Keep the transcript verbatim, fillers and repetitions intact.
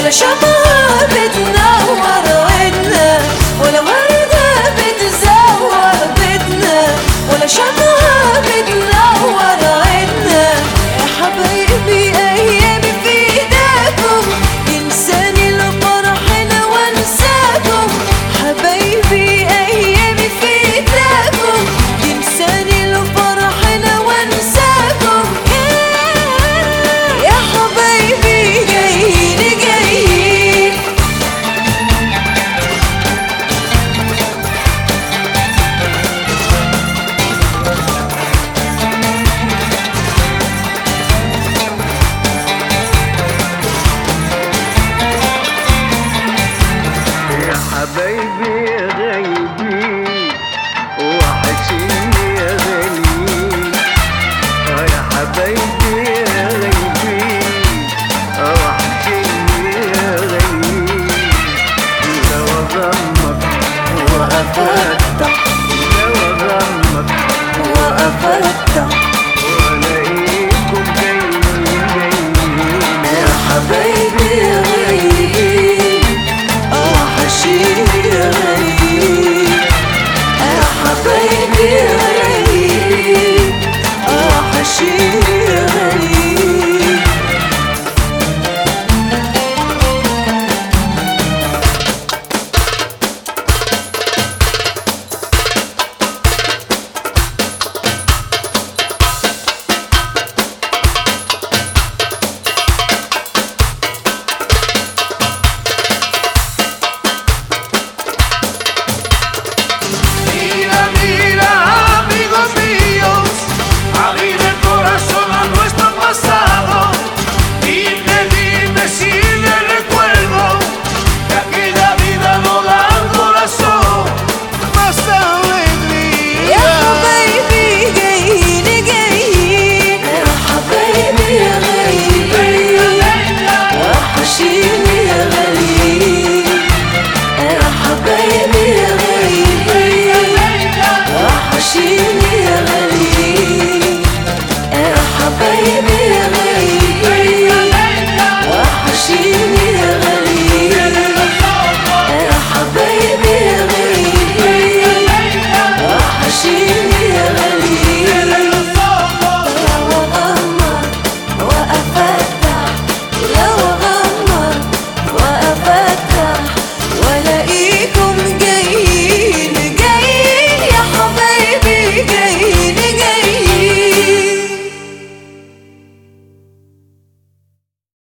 ولا شمعة بتنور بيتنا، ولا وردة بتزور بيتنا، ولا شمعة بتنور بيتنا. يا حبايبي أيامي في إيديكم، ينساني لفرحنا وانساكم. حبايبي أيامي في إيديكم، ينساني لفرحنا وانساكم. يا حبايبي جايين جايين. يا حبايبي يا غايبين وحشيني يا غاليين. اه يا حبايبي يا غايبين وحشيني يا غاليين. لو اضمك وأفتح لو اضمك وأفتح والاقيكم جايين جايين. يا حبايبي يا غايبين، وحشيني يا غايبين. يا حبايبي يا